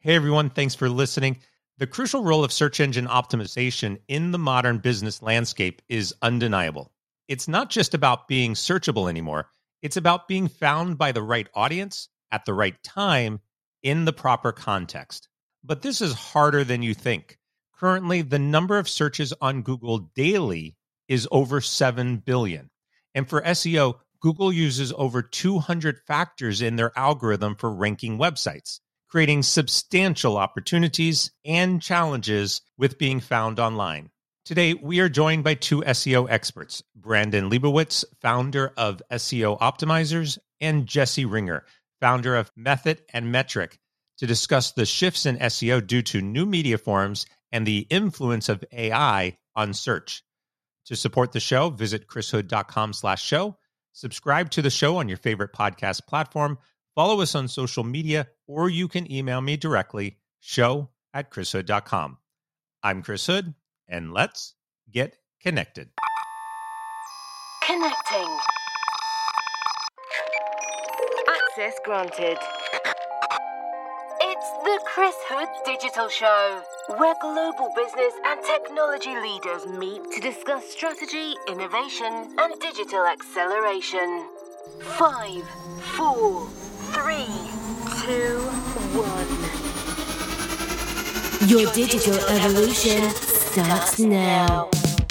Hey everyone, thanks for listening. The crucial role of search engine optimization in the modern business landscape is undeniable. It's not just about being searchable anymore. It's about being found by the right audience at the right time in the proper context. But this is harder than you think. Currently, the number of searches on Google daily is over 7 billion. And for SEO, Google uses over 200 factors in their algorithm for ranking websites, creating substantial opportunities and challenges with being found online. Today, we are joined by two SEO experts, Brandon Leibowitz, founder of SEO Optimizers, and Jesse Ringer, founder of Method and Metric, to discuss the shifts in SEO due to new media forms and the influence of AI on search. To support the show, visit chrishood.com/show, subscribe to the show on your favorite podcast platform, follow us on social media, or you can email me directly, show@chrishood.com. I'm Chris Hood, and let's get connected. Connecting. Access granted. It's the Chris Hood Digital Show, where global business and technology leaders meet to discuss strategy, innovation, and digital acceleration. 5, 4, 3, 2, 1. Your digital evolution starts now.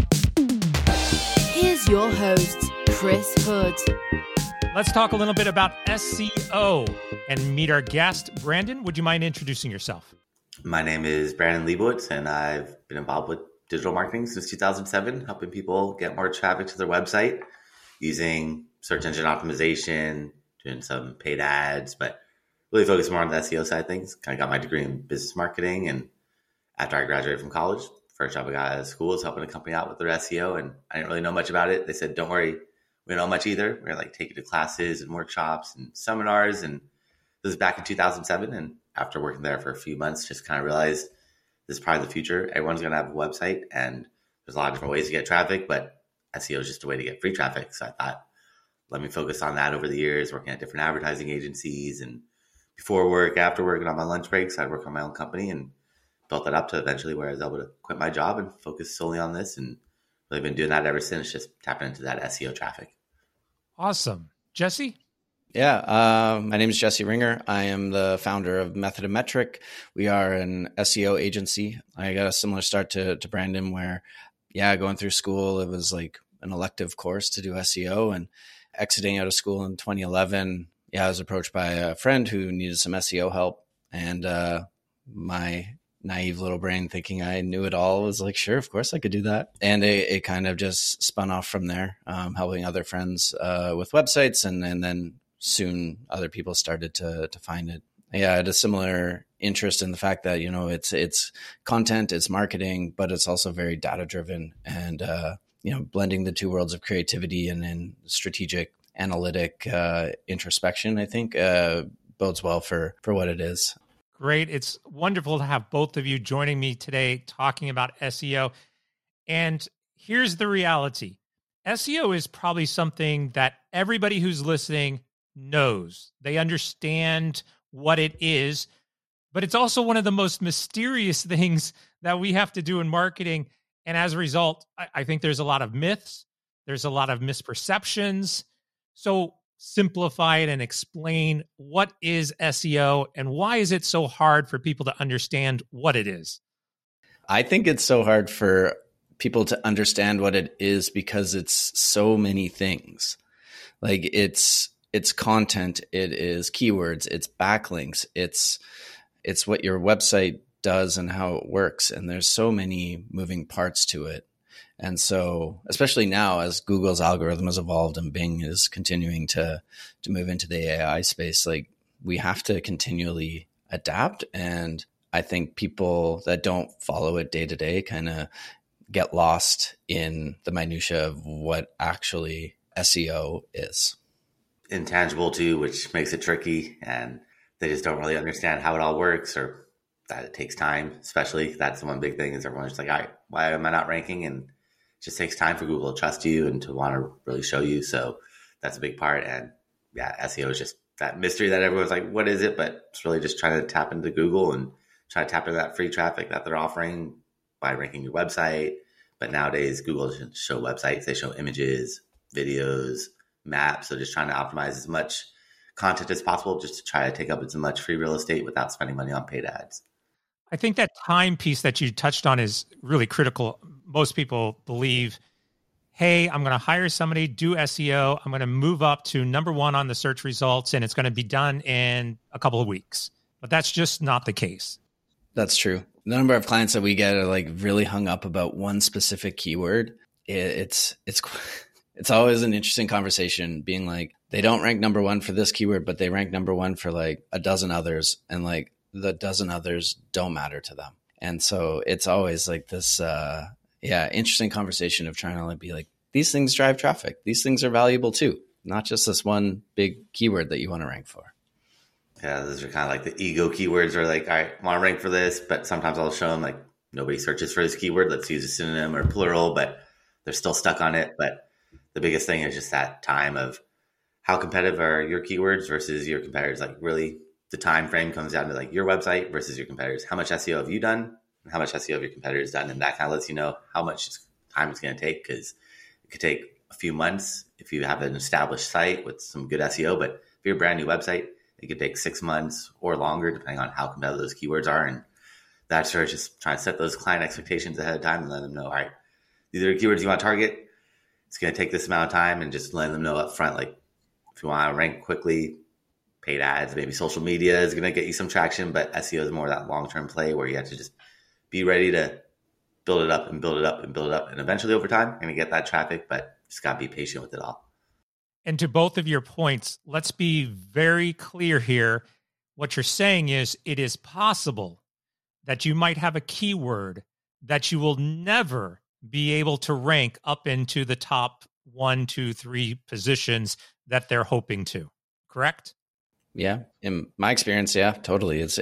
Here's your host, Chris Hood. Let's talk a little bit about SEO and meet our guest. Brandon, would you mind introducing yourself? My name is Brandon Leibowitz, and I've been involved with digital marketing since 2007, helping people get more traffic to their website using search engine optimization, doing some paid ads, but really focus more on the SEO side of things. Kind of got my degree in business marketing, and after I graduated from college, first job I got out of school was helping a company out with their SEO, and I didn't really know much about it. They said, don't worry, we don't know much either. We're like taking to classes and workshops and seminars, and this was back in 2007, and after working there for a few months, just kind of realized this is probably the future. Everyone's going to have a website, and there's a lot of different ways to get traffic, but SEO is just a way to get free traffic. So I thought, let me focus on that over the years, working at different advertising agencies, and before work, after work, and on my lunch breaks, I'd work on my own company and built that up to eventually where I was able to quit my job and focus solely on this, and really been doing that ever since, just tapping into that SEO traffic. Awesome. Jesse? Yeah, my name is Jesse Ringer. I am the founder of Method and Metric. We are an SEO agency. I got a similar start to Brandon where, going through school, it was like an elective course to do SEO, and exiting out of school in 2011, I was approached by a friend who needed some SEO help, and my naive little brain thinking I knew it all was like, sure, of course I could do that. And it kind of just spun off from there, helping other friends with websites. And then soon other people started to find it. Yeah, I had a similar interest in the fact that, it's content, it's marketing, but it's also very data driven, and, blending the two worlds of creativity and strategic analytic introspection, I think bodes well for what it is. Great. It's wonderful to have both of you joining me today talking about SEO. And here's the reality. SEO is probably something that everybody who's listening knows. They understand what it is, but it's also one of the most mysterious things that we have to do in marketing. And as a result, I think there's a lot of myths. There's a lot of misperceptions. So simplify it and explain what is SEO and why is it so hard for people to understand what it is? I think it's so hard for people to understand what it is because it's so many things. Like it's content, it is keywords, it's backlinks, it's what your website does and how it works. And there's so many moving parts to it. And so, especially now as Google's algorithm has evolved and Bing is continuing to move into the AI space, like we have to continually adapt. And I think people that don't follow it day to day kind of get lost in the minutia of what actually SEO is. Intangible too, which makes it tricky, and they just don't really understand how it all works, or that it takes time. Especially that's the one big thing is everyone's just like, all right, why am I not ranking? And it just takes time for Google to trust you and to want to really show you. So that's a big part. And yeah, SEO is just that mystery that everyone's like, what is it? But it's really just trying to tap into Google and try to tap into that free traffic that they're offering by ranking your website. But nowadays, Google doesn't show websites. They show images, videos, maps. So just trying to optimize as much content as possible just to try to take up as much free real estate without spending money on paid ads. I think that time piece that you touched on is really critical. Most people believe, hey, I'm going to hire somebody, do SEO. I'm going to move up to number one on the search results, and it's going to be done in a couple of weeks. But that's just not the case. That's true. The number of clients that we get are like really hung up about one specific keyword. It's always an interesting conversation being like, they don't rank number one for this keyword, but they rank number one for like a dozen others. And like the dozen others don't matter to them. And so it's always like this, interesting conversation of trying to like be like, these things drive traffic. These things are valuable too, not just this one big keyword that you want to rank for. Yeah, those are kind of like the ego keywords where like, all right, I want to rank for this, but sometimes I'll show them like nobody searches for this keyword. Let's use a synonym or plural, but they're still stuck on it. But the biggest thing is just that time of how competitive are your keywords versus your competitors. Like really the time frame comes down to like your website versus your competitors. How much SEO have you done and how much SEO have your competitors done? And that kind of lets you know how much time it's going to take, because it could take a few months if you have an established site with some good SEO. But if you're a brand new website, it could take 6 months or longer, depending on how competitive those keywords are. And that's where just trying to set those client expectations ahead of time and let them know, all right, these are the keywords you want to target. It's going to take this amount of time, and just letting them know up front, like if you want to rank quickly, paid ads, maybe social media is going to get you some traction, but SEO is more that long-term play where you have to just be ready to build it up and build it up and build it up. And eventually over time, you're going to get that traffic, but just got to be patient with it all. And to both of your points, let's be very clear here. What you're saying is it is possible that you might have a keyword that you will never be able to rank up into the top 1, 2, 3 positions that they're hoping to. Correct? Yeah. In my experience, yeah, totally. It's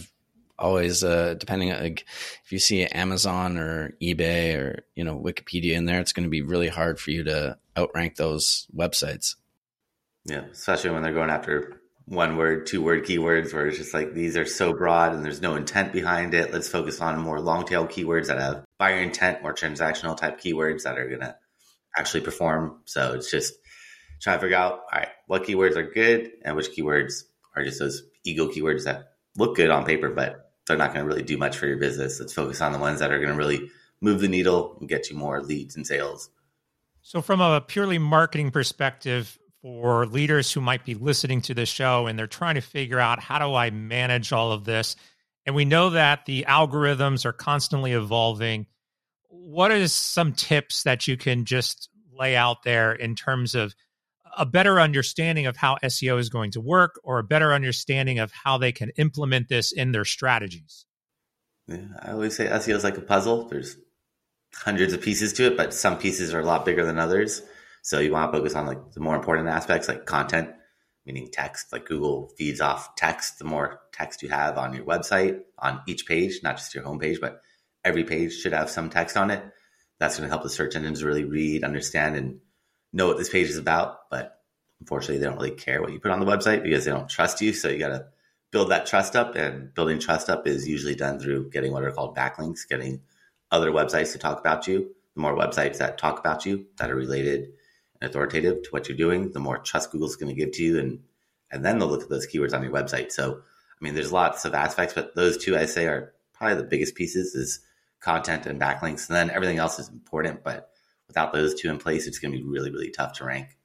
always depending on, like, if you see Amazon or eBay or, Wikipedia in there, it's going to be really hard for you to outrank those websites. Yeah, especially when they're going after 1 word, 2 word keywords where it's just like, these are so broad and there's no intent behind it. Let's focus on more long tail keywords that have buyer intent, more transactional type keywords that are going to actually perform. So it's just trying to figure out, all right, what keywords are good and which keywords are just those ego keywords that look good on paper, but they're not going to really do much for your business. Let's focus on the ones that are going to really move the needle and get you more leads and sales. So from a purely marketing perspective, for leaders who might be listening to this show and they're trying to figure out, how do I manage all of this? And we know that the algorithms are constantly evolving. What is some tips that you can just lay out there in terms of a better understanding of how SEO is going to work, or a better understanding of how they can implement this in their strategies? Yeah, I always say SEO is like a puzzle. There's hundreds of pieces to it, but some pieces are a lot bigger than others. So you want to focus on like the more important aspects, like content, meaning text. Like Google feeds off text. The more text you have on your website, on each page, not just your homepage, but every page should have some text on it. That's going to help the search engines really read, understand, and know what this page is about. But unfortunately, they don't really care what you put on the website because they don't trust you. So you got to build that trust up, and building trust up is usually done through getting what are called backlinks, getting other websites to talk about you. The more websites that talk about you, that are related and authoritative to what you're doing, the more trust Google's going to give to you. And then they'll look at those keywords on your website. So, I mean, there's lots of aspects, but those two I say are probably the biggest pieces, is content and backlinks. And then everything else is important, but without those two in place, it's going to be really, really tough to rank.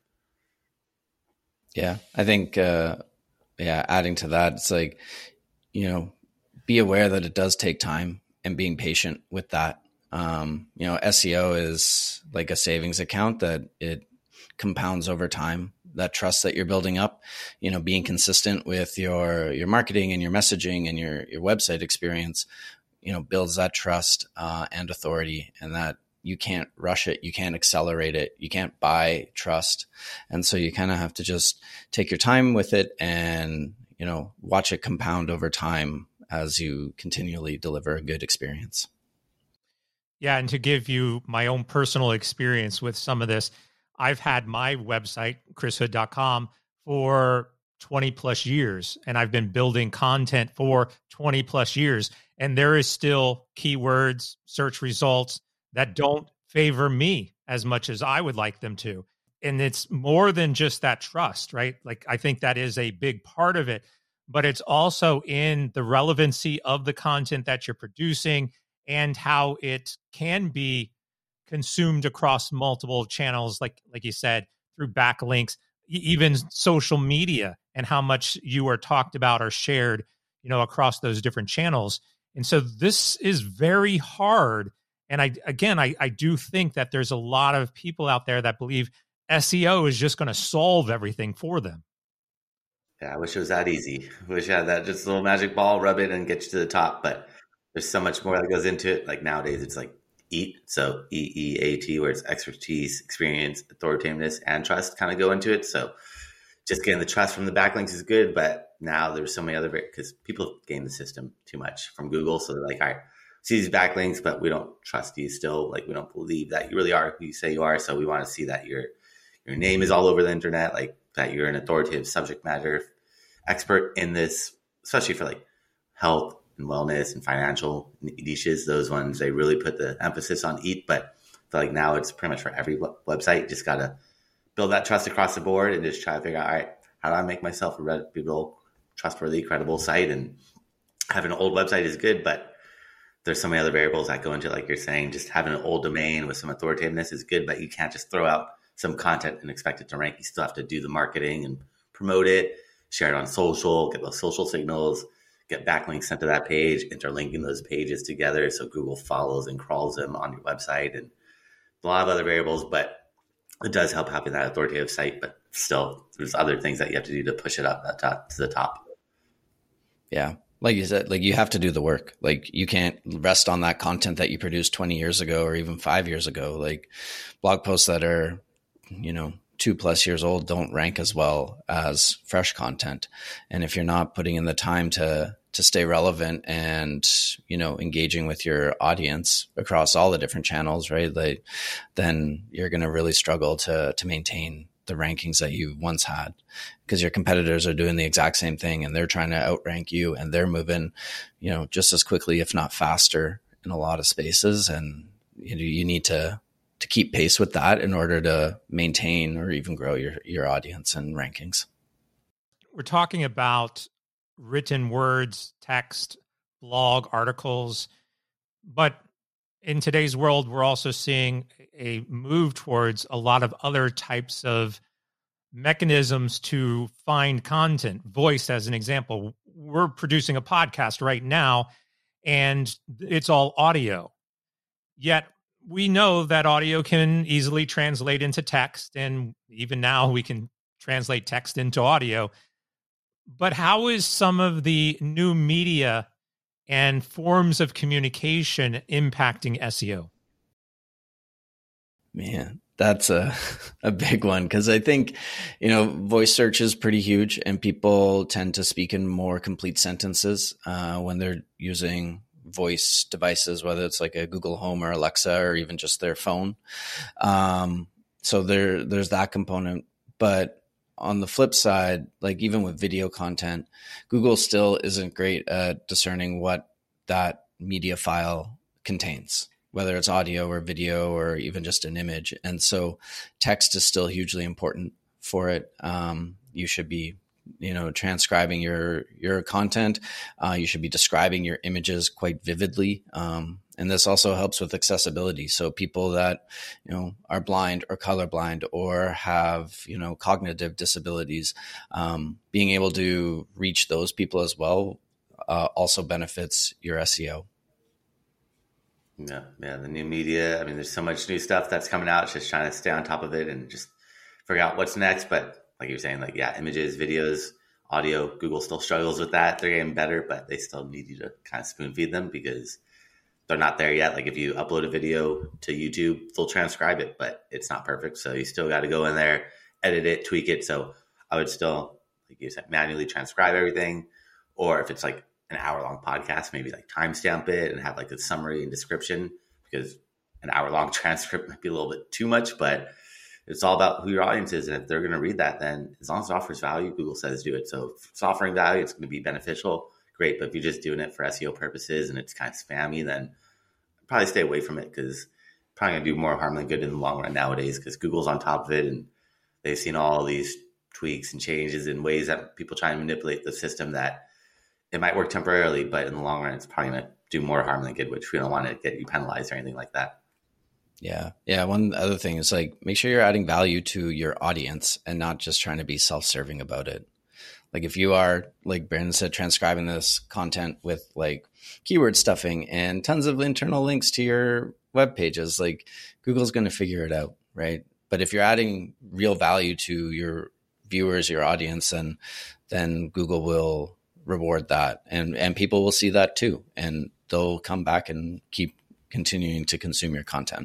Yeah. I think, adding to that, it's like, be aware that it does take time, and being patient with that. SEO is like a savings account that it compounds over time. That trust that you're building up, being consistent with your marketing and your messaging and your website experience, builds that trust and authority, and that you can't rush it. You can't accelerate it. You can't buy trust. And so you kind of have to just take your time with it and, watch it compound over time as you continually deliver a good experience. Yeah. And to give you my own personal experience with some of this, I've had my website, chrishood.com, for 20 plus years, and I've been building content for 20 plus years. And there is still keywords, search results that don't favor me as much as I would like them to. And it's more than just that trust, right? Like, I think that is a big part of it, but it's also in the relevancy of the content that you're producing and how it can be consumed across multiple channels, like you said, through backlinks, even social media, and how much you are talked about or shared, across those different channels. And so this is very hard. And I do think that there's a lot of people out there that believe SEO is just going to solve everything for them. Yeah, I wish it was that easy. I wish I had that just little magic ball, rub it and get you to the top. But there's so much more that goes into it. Like nowadays, it's like EAT. So EEAT, where it's expertise, experience, authoritativeness, and trust kind of go into it. So just getting the trust from the backlinks is good. But now there's so many other, because people game the system too much from Google. So they're like, all right, see these backlinks, but we don't trust you still. Like, we don't believe that you really are who you say you are. So we want to see that your name is all over the internet, like that you're an authoritative subject matter expert in this, especially for like health and wellness and financial niches. Those ones, they really put the emphasis on EAT, but I feel like now it's pretty much for every website. Just got to build that trust across the board and just try to figure out, all right, how do I make myself a reputable, trustworthy, credible site? And having an old website is good, but there's so many other variables that go into it. Like you're saying, just having an old domain with some authoritativeness is good, but you can't just throw out some content and expect it to rank. You still have to do the marketing and promote it, share it on social, get those social signals, get backlinks sent to that page, interlinking those pages together so Google follows and crawls them on your website, and a lot of other variables. But it does help having that authoritative site, but still there's other things that you have to do to push it up to the top. Yeah. Like you said, like you have to do the work. Like you can't rest on that content that you produced 20 years ago or even 5 years ago. Like blog posts that are, 2+ years old don't rank as well as fresh content. And if you're not putting in the time to stay relevant and, engaging with your audience across all the different channels, right? Like, then you're going to really struggle to maintain the rankings that you once had, because your competitors are doing the exact same thing and they're trying to outrank you, and they're moving, just as quickly, if not faster, in a lot of spaces. And you need to keep pace with that in order to maintain or even grow your audience and rankings. We're talking about written words, text, blog articles, but in today's world, we're also seeing a move towards a lot of other types of mechanisms to find content. Voice, as an example. We're producing a podcast right now, and it's all audio. Yet we know that audio can easily translate into text, and even now we can translate text into audio. But how is some of the new media and forms of communication impacting SEO? Man, that's a big one, because I think, voice search is pretty huge, and people tend to speak in more complete sentences when they're using voice devices, whether it's like a Google Home or Alexa or even just their phone. So there's that component. But on the flip side, like even with video content, Google still isn't great at discerning what that media file contains, whether it's audio or video or even just an image. And so text is still hugely important for it. You should be, transcribing your content. You should be describing your images quite vividly. And this also helps with accessibility. So people that, are blind or colorblind or have, cognitive disabilities, being able to reach those people as well also benefits your SEO. Yeah, the new media. I mean, there's so much new stuff that's coming out. It's just trying to stay on top of it and just figure out what's next. But like you're saying, images, videos, audio, Google still struggles with that. They're getting better, but they still need you to kind of spoon feed them because they're not there yet. Like if you upload a video to YouTube, they'll transcribe it, but it's not perfect. So you still got to go in there, edit it, tweak it. So I would still, like you said, manually transcribe everything. Or if it's like an hour-long podcast, maybe like timestamp it and have like a summary and description, because an hour-long transcript might be a little bit too much, but It's all about who your audience is. And if they're going to read that, then as long as it offers value, Google says do it. So if it's offering value, it's going to be beneficial. Great. But if you're just doing it for SEO purposes and it's kind of spammy, then probably stay away from it, because probably going to do more harm than good in the long run nowadays, because Google's on top of it and they've seen all these tweaks and changes in ways that people try and manipulate the system that it might work temporarily, but in the long run, it's probably going to do more harm than good, which we don't want to get you penalized or anything like that. Yeah. Yeah. One other thing is like, make sure you're adding value to your audience and not just trying to be self-serving about it. Like if you are, like Brandon said, transcribing this content with like keyword stuffing and tons of internal links to your web pages, like Google's going to figure it out, right? But if you're adding real value to your viewers, your audience, and then Google will reward that, and people will see that too, and they'll come back and keep continuing to consume your content.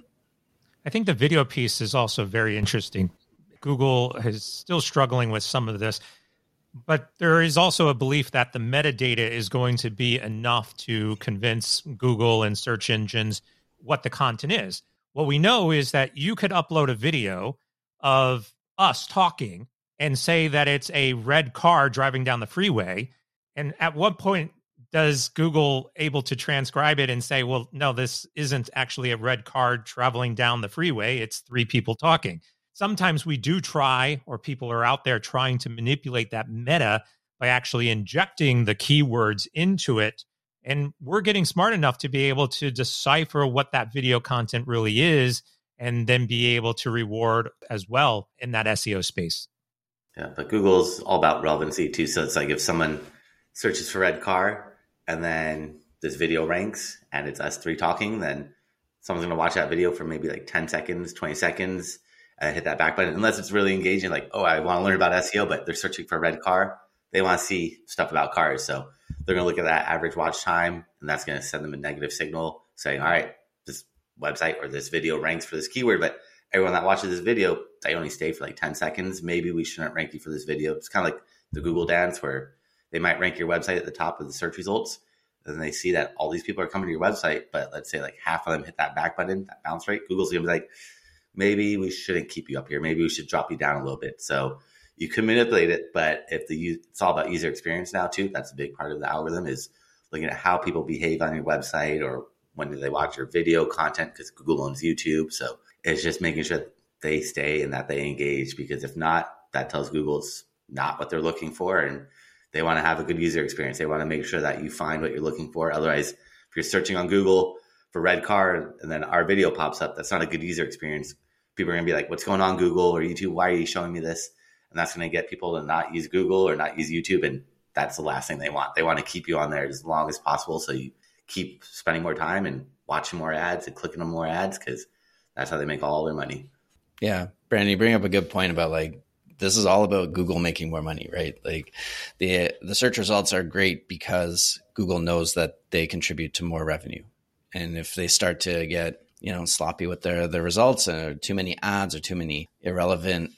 I think the video piece is also very interesting. Google is still struggling with some of this, but there is also a belief that the metadata is going to be enough to convince Google and search engines what the content is. What we know is that you could upload a video of us talking and say that it's a red car driving down the freeway. And at what point does Google able to transcribe it and say, well, no, this isn't actually a red car traveling down the freeway. It's three people talking. Sometimes we do try, or people are out there trying to manipulate that meta by actually injecting the keywords into it. And we're getting smart enough to be able to decipher what that video content really is, and then be able to reward as well in that SEO space. Yeah, but Google's all about relevancy too. So it's like if someone searches for red car and then this video ranks and it's us three talking, then someone's going to watch that video for maybe like 10 seconds, 20 seconds and hit that back button. Unless it's really engaging, like, oh, I want to learn about SEO, but they're searching for a red car. They want to see stuff about cars. So they're going to look at that average watch time, and that's going to send them a negative signal saying, all right, this website or this video ranks for this keyword, but everyone that watches this video, they only stay for like 10 seconds. Maybe we shouldn't rank you for this video. It's kind of like the Google dance where they might rank your website at the top of the search results. And then they see that all these people are coming to your website, but let's say like half of them hit that back button, that bounce rate. Google's going to be like, maybe we shouldn't keep you up here. Maybe we should drop you down a little bit. So you can manipulate it, but if it's all about user experience now too. That's a big part of the algorithm, is looking at how people behave on your website, or when do they watch your video content, because Google owns YouTube. So it's just making sure that they stay and that they engage, because if not, that tells Google it's not what they're looking for, and they want to have a good user experience. They want to make sure that you find what you're looking for. Otherwise, if you're searching on Google for red car and then our video pops up, that's not a good user experience. People are going to be like, what's going on, Google or YouTube? Why are you showing me this? And that's going to get people to not use Google or not use YouTube. And that's the last thing they want. They want to keep you on there as long as possible, so you keep spending more time and watching more ads and clicking on more ads, because that's how they make all their money. Yeah. Brandon, you bring up a good point about like, this is all about Google making more money, right? Like the search results are great because Google knows that they contribute to more revenue. And if they start to get, sloppy with their results, and too many ads or too many irrelevant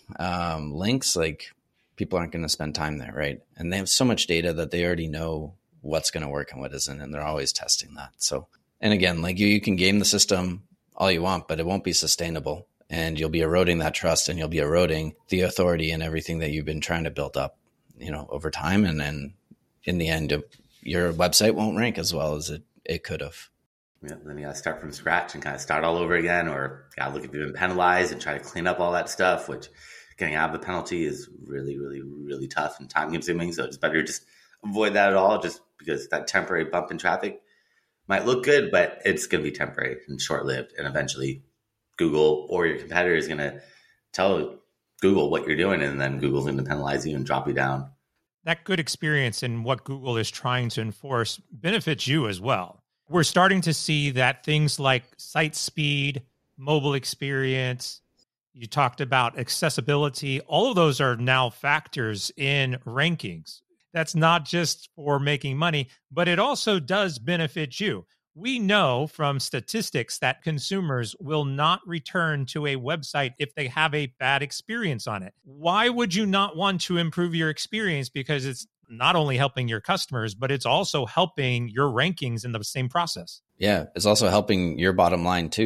links, like people aren't going to spend time there, right? And they have so much data that they already know what's going to work and what isn't, and they're always testing that. So, and again, like you can game the system all you want, but it won't be sustainable, and you'll be eroding that trust, and you'll be eroding the authority and everything that you've been trying to build up, over time. And then in the end, your website won't rank as well as it could have. Yeah, then you got to start from scratch and kind of start all over again, or got to look if you've been penalized and try to clean up all that stuff, which getting out of the penalty is really, really, really tough and time consuming. So it's better to just avoid that at all, just because that temporary bump in traffic might look good, but it's going to be temporary and short lived. And eventually Google or your competitor is going to tell Google what you're doing, and then Google's going to penalize you and drop you down. That good experience in what Google is trying to enforce benefits you as well. We're starting to see that things like site speed, mobile experience, you talked about accessibility, all of those are now factors in rankings. That's not just for making money, but it also does benefit you. We know from statistics that consumers will not return to a website if they have a bad experience on it. Why would you not want to improve your experience? Because it's not only helping your customers, but it's also helping your rankings in the same process. Yeah, it's also helping your bottom line too,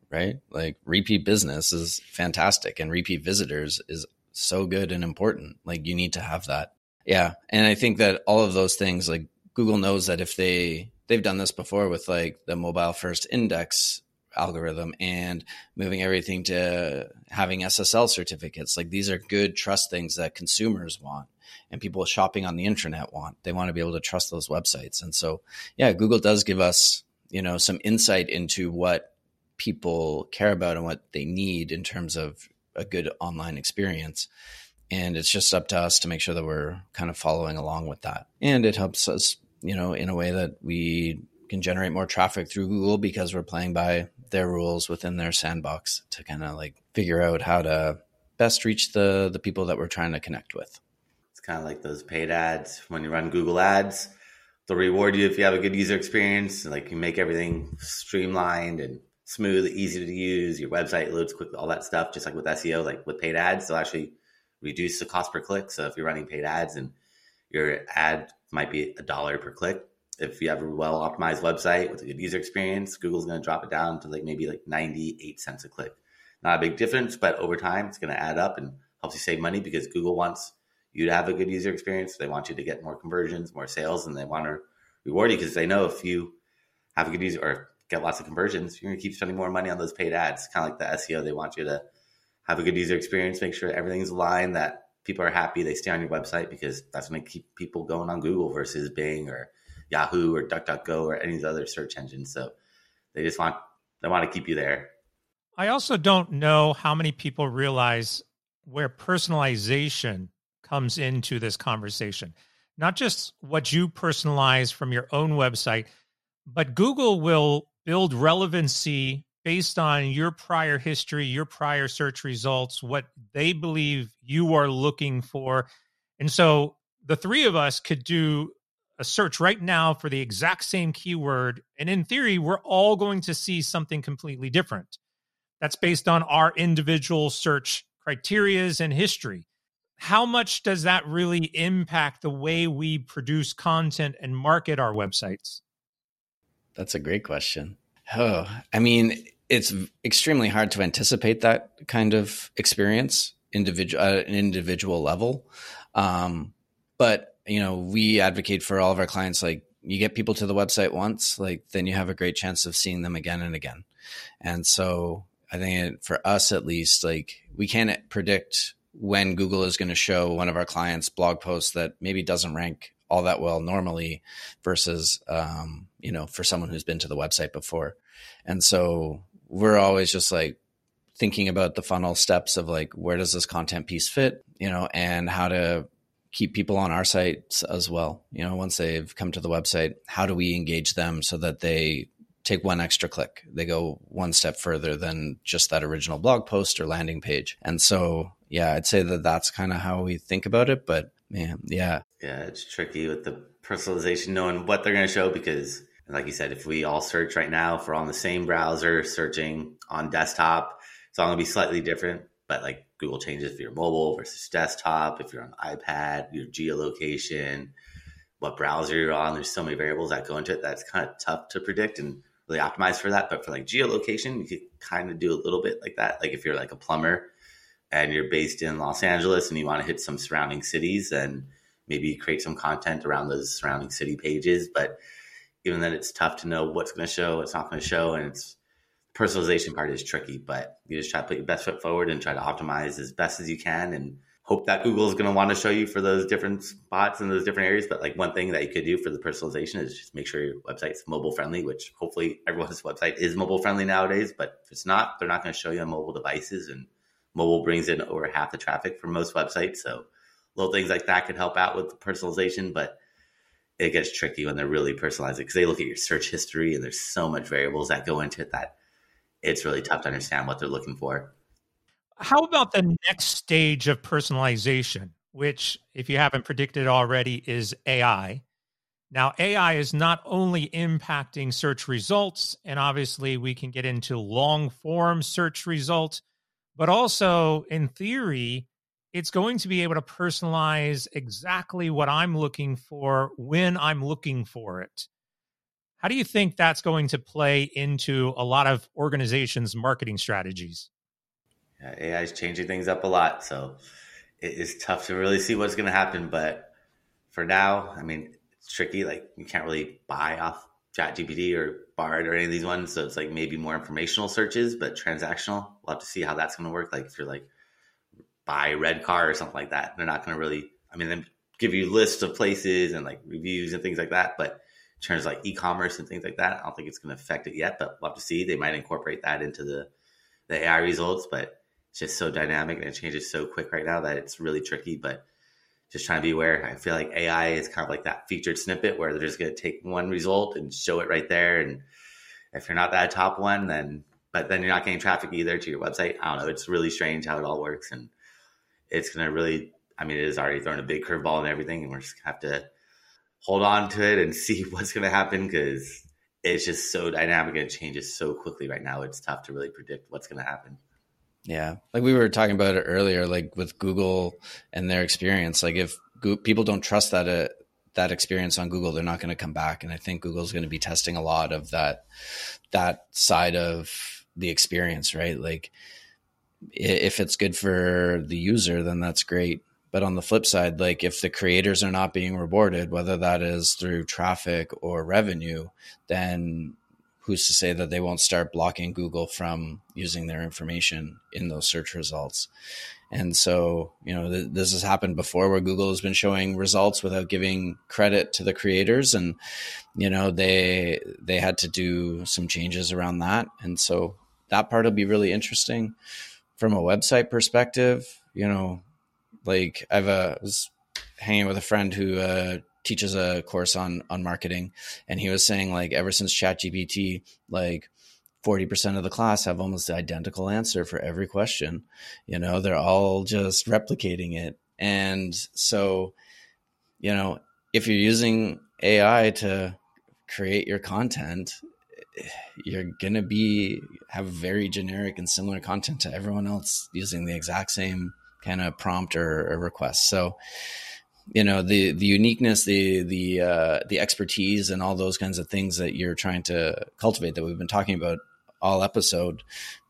right? Like repeat business is fantastic and repeat visitors is so good and important. Like you need to have that. Yeah. And I think that all of those things, like Google knows that if they've done this before with like the mobile first index algorithm and moving everything to having SSL certificates. Like these are good trust things that consumers want and people shopping on the internet want. They want to be able to trust those websites. And so, yeah, Google does give us, some insight into what people care about and what they need in terms of a good online experience. And it's just up to us to make sure that we're kind of following along with that. And it helps us, in a way that we can generate more traffic through Google because we're playing by their rules within their sandbox to kind of like figure out how to best reach the people that we're trying to connect with. It's kind of like those paid ads. When you run Google ads, they'll reward you if you have a good user experience. Like you make everything streamlined and smooth, easy to use. Your website loads quickly, all that stuff. Just like with SEO, like with paid ads, they'll actually reduce the cost per click. So if you're running paid ads and your ad might be $1 per click, if you have a well-optimized website with a good user experience, Google's going to drop it down to maybe 98 cents a click. Not a big difference, but over time, it's going to add up and helps you save money because Google wants you to have a good user experience. They want you to get more conversions, more sales, and they want to reward you because they know if you have a good user or get lots of conversions, you're going to keep spending more money on those paid ads. Kind of like the SEO. They want you to have a good user experience, make sure everything's aligned, that people are happy, they stay on your website because that's going to keep people going on Google versus Bing or Yahoo or DuckDuckGo or any of the other search engines. So they want to keep you there. I also don't know how many people realize where personalization comes into this conversation. Not just what you personalize from your own website, but Google will build relevancy based on your prior history, your prior search results, what they believe you are looking for. And so the three of us could do a search right now for the exact same keyword. And in theory, we're all going to see something completely different. That's based on our individual search criterias and history. How much does that really impact the way we produce content and market our websites? That's a great question. Oh, I mean, it's extremely hard to anticipate that kind of experience at an individual level. But we advocate for all of our clients, like you get people to the website once, like then you have a great chance of seeing them again and again. And so I think for us, at least, like we can't predict when Google is going to show one of our clients blog posts that maybe doesn't rank all that well normally versus, for someone who's been to the website before. And so we're always just like thinking about the funnel steps of like, where does this content piece fit, and how to keep people on our sites as well. Once they've come to the website, how do we engage them so that they take one extra click? They go one step further than just that original blog post or landing page. And so, yeah, I'd say that that's kind of how we think about it. But man, yeah. Yeah, it's tricky with the personalization, knowing what they're going to show because, like you said, if we all search right now, if we're on the same browser searching on desktop, it's all going to be slightly different. But like Google changes if you're mobile versus desktop, if you're on iPad, your geolocation, what browser you're on. There's so many variables that go into it that's kind of tough to predict and really optimize for that. But for like geolocation, you could kind of do a little bit like that. Like if you're like a plumber and you're based in Los Angeles and you want to hit some surrounding cities and maybe create some content around those surrounding city pages. But even then, it's tough to know what's going to show, what's not going to show. And it's personalization part is tricky, but you just try to put your best foot forward and try to optimize as best as you can and hope that Google is going to want to show you for those different spots and those different areas. But like one thing that you could do for the personalization is just make sure your website's mobile friendly, which hopefully everyone's website is mobile friendly nowadays. But if it's not, they're not going to show you on mobile devices, and mobile brings in over half the traffic for most websites. So little things like that could help out with the personalization, but it gets tricky when they're really personalized because they look at your search history and there's so much variables that go into it that it's really tough to understand what they're looking for. How about the next stage of personalization, which, if you haven't predicted already, is AI? Now, AI is not only impacting search results, and obviously we can get into long-form search results, but also, in theory, it's going to be able to personalize exactly what I'm looking for when I'm looking for it. How do you think that's going to play into a lot of organizations' marketing strategies? Yeah, AI is changing things up a lot, so it is tough to really see what's going to happen. But for now, I mean, it's tricky. Like you can't really buy off ChatGPT or Bard or any of these ones, so it's like maybe more informational searches, but transactional. We'll have to see how that's going to work. Like if you're like buy red car or something like that, they're not going to really. I mean, they give you lists of places and like reviews and things like that, but in terms of like e-commerce and things like that, I don't think it's going to affect it yet. But we'll have to see. They might incorporate that into the AI results, but it's just so dynamic and it changes so quick right now that it's really tricky. But just trying to be aware. I feel like AI is kind of like that featured snippet where they're just going to take one result and show it right there. And if you're not that top one, then you're not getting traffic either to your website. I don't know. It's really strange how it all works. And it's going to really, I mean, it is already throwing a big curveball and everything. And we're just going to have to hold on to it and see what's going to happen because it's just so dynamic and it changes so quickly right now. It's tough to really predict what's going to happen. Yeah. Like we were talking about it earlier, like with Google and their experience, like if people don't trust that experience on Google, they're not going to come back. And I think Google's going to be testing a lot of that side of the experience, right? Like if it's good for the user, then that's great. But on the flip side, like if the creators are not being rewarded, whether that is through traffic or revenue, then who's to say that they won't start blocking Google from using their information in those search results? And so, this has happened before where Google has been showing results without giving credit to the creators. And, they had to do some changes around that. And so that part will be really interesting. From a website perspective, like I was hanging with a friend who teaches a course on marketing. And he was saying like ever since ChatGPT, like 40% of the class have almost the identical answer for every question. They're all just replicating it. And so, if you're using AI to create your content, you're going to have very generic and similar content to everyone else using the exact same kind of prompt or request. So, the uniqueness, the expertise and all those kinds of things that you're trying to cultivate that we've been talking about all episode,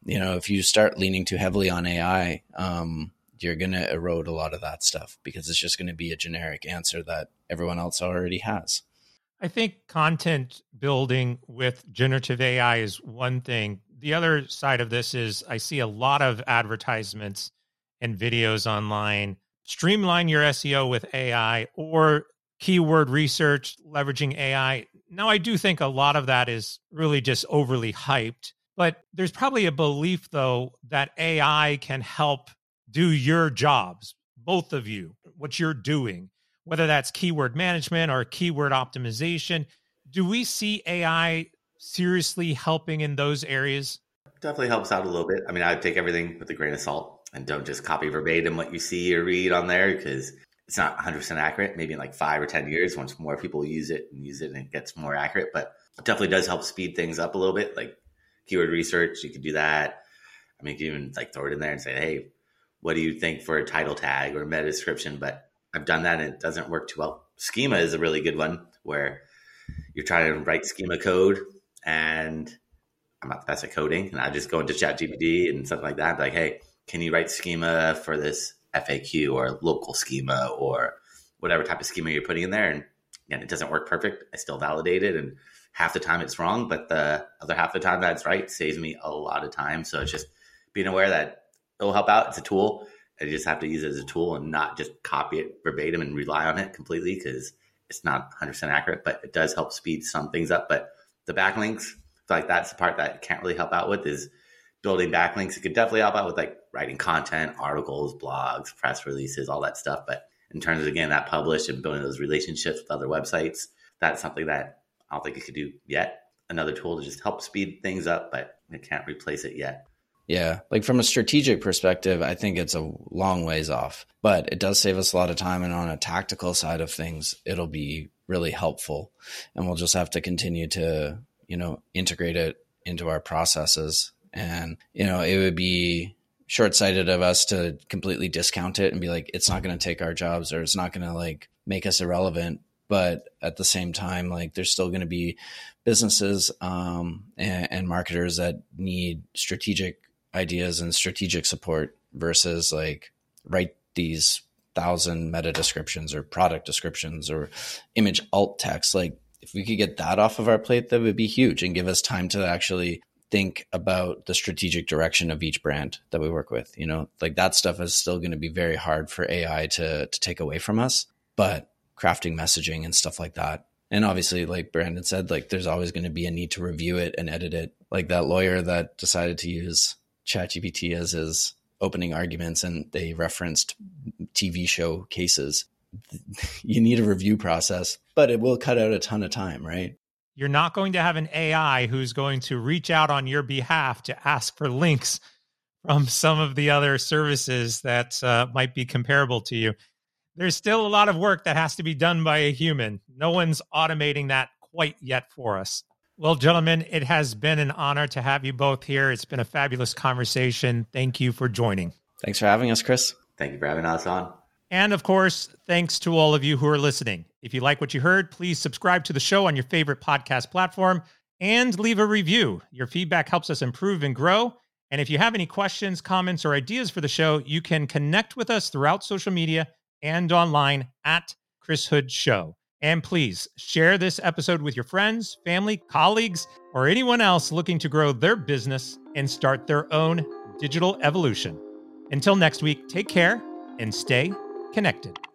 if you start leaning too heavily on AI, you're going to erode a lot of that stuff because it's just going to be a generic answer that everyone else already has. I think content building with generative AI is one thing. The other side of this is I see a lot of advertisements and videos online. Streamline your SEO with AI or keyword research, leveraging AI. Now, I do think a lot of that is really just overly hyped, but there's probably a belief, though, that AI can help do your jobs, both of you, what you're doing, whether that's keyword management or keyword optimization. Do we see AI seriously helping in those areas? Definitely helps out a little bit. I mean, I take everything with a grain of salt and don't just copy verbatim what you see or read on there because it's not 100% accurate. Maybe in like 5 or 10 years, once more people use it and it gets more accurate. But it definitely does help speed things up a little bit. Like keyword research, you could do that. I mean, you can even like throw it in there and say, hey, what do you think for a title tag or meta description? But I've done that and it doesn't work too well. Schema is a really good one where you're trying to write schema code and I'm not the best at coding. And I just go into ChatGPT and something like that. Like, hey, can you write schema for this FAQ or local schema or whatever type of schema you're putting in there? And again, it doesn't work perfect. I still validate it. And half the time it's wrong, but the other half of the time that's right saves me a lot of time. So it's just being aware that it'll help out. It's a tool. And you just have to use it as a tool and not just copy it verbatim and rely on it completely because it's not 100% accurate, but it does help speed some things up. But the backlinks, I feel like that's the part that it can't really help out with is building backlinks. It could definitely help out with like writing content, articles, blogs, press releases, all that stuff. But in terms of, again, that publish and building those relationships with other websites, that's something that I don't think it could do yet. Another tool to just help speed things up, but it can't replace it yet. Yeah. Like from a strategic perspective, I think it's a long ways off, but it does save us a lot of time. And on a tactical side of things, it'll be really helpful. And we'll just have to continue to, integrate it into our processes. And, it would be short-sighted of us to completely discount it and be like, it's not going to take our jobs or it's not going to like make us irrelevant But at the same time, like there's still going to be businesses and marketers that need strategic ideas and strategic support versus like write these 1,000 meta descriptions or product descriptions or image alt text. Like if we could get that off of our plate, that would be huge and give us time to actually think about the strategic direction of each brand that we work with. You know, like that stuff is still going to be very hard for AI to take away from us, but crafting messaging and stuff like that. And obviously, like Brandon said, like there's always going to be a need to review it and edit it. Like that lawyer that decided to use ChatGPT as his opening arguments and they referenced TV show cases. You need a review process, but it will cut out a ton of time, right? You're not going to have an AI who's going to reach out on your behalf to ask for links from some of the other services that might be comparable to you. There's still a lot of work that has to be done by a human. No one's automating that quite yet for us. Well, gentlemen, it has been an honor to have you both here. It's been a fabulous conversation. Thank you for joining. Thanks for having us, Chris. Thank you for having us on. And of course, thanks to all of you who are listening. If you like what you heard, please subscribe to the show on your favorite podcast platform and leave a review. Your feedback helps us improve and grow. And if you have any questions, comments, or ideas for the show, you can connect with us throughout social media and online at Chris Hood Show. And please share this episode with your friends, family, colleagues, or anyone else looking to grow their business and start their own digital evolution. Until next week, take care and stay connected.